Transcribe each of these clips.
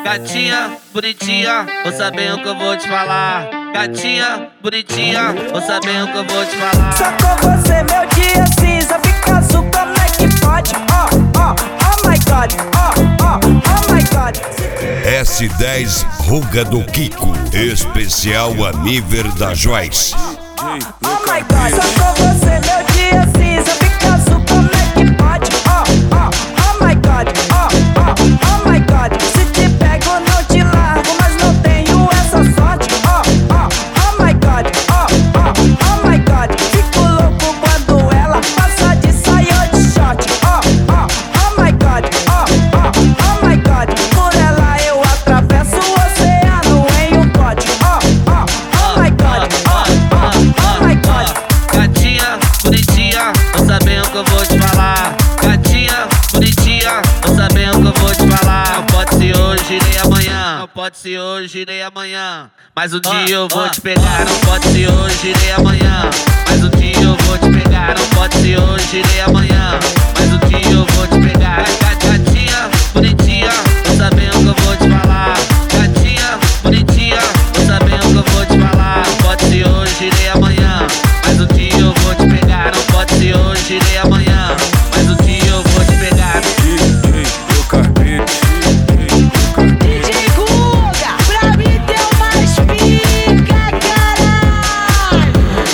Gatinha, bonitinha, vou saber o que eu vou te falar. Gatinha, bonitinha, vou saber o que eu vou te falar. Só com você meu dia cinza fica azul, como é que pode? Oh my God, oh my God. S10 Ruga do Kiko, especial Aniver da Joyce. Oh my God, só com você meu dia cinza fica azul, como é que pode? Oh my God, oh my God. Se te pego não te largo, mas não tenho essa sorte. Oh my God, oh my God. Fico louco quando ela passa de saia ou de short. Oh my God, oh my God. Por ela eu atravesso o oceano em um pote. Oh my God, oh my God. Gatinha, bonitinha, vou saber o que eu vou te falar. Gatinha, bonitinha, vou saber o que eu vou te falar. Não pode ser hoje nem amanhã, não pode ser hoje nem amanhã. Mas um dia eu vou te pegar, não pode ser hoje nem amanhã. Mas um dia eu vou te pegar, não pode ser hoje nem amanhã. Mas um dia eu vou te pegar. Gatinha, bonitinha, vou saber o que eu vou te falar. Gatinha, bonitinha, vou saber o que eu vou te falar. Não pode ser hoje nem amanhã. Mas um dia eu vou te pegar, não pode ser hoje nem amanhã. Mas um dia eu vou te pegar. DJ Guga, pra mim deu mais pica, caralho.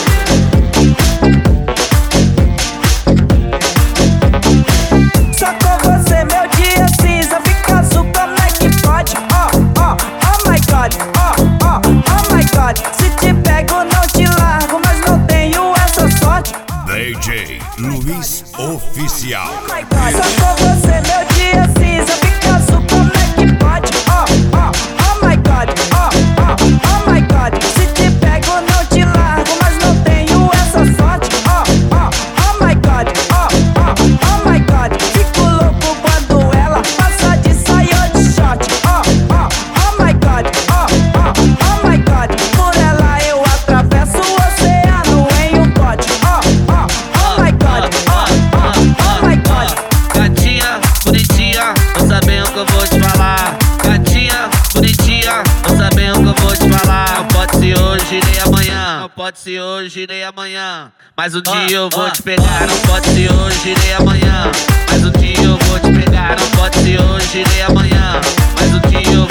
Só com você meu dia cinza fica azul, como é que pode? Oh my God, oh my God. Se te pego não te largo, mas não tenho essa sorte. DJ Luiz Oficial. Oh my God, só com você meu dia cinza fica azul, como é que pode? Oh my God, oh my God. Se te pego não te largo, mas não tenho essa sorte. Oh my God, oh my God. Fico louco quando ela passa de saia ou de short. Oh my God, oh my God. Por ela eu atravesso o oceano em um pote. Oh my God, oh my God. Gatinha, bonitinha, vou saber o que eu vou te falar. Gatinha, bonitinha, vou saber o que eu vou te falar. Não pode ser hoje nem amanhã, não pode ser hoje nem amanhã. Mas um dia eu vou te pegar, não pode ser hoje nem amanhã. Mas um dia eu vou te pegar, não pode ser hoje nem amanhã. Mas um dia eu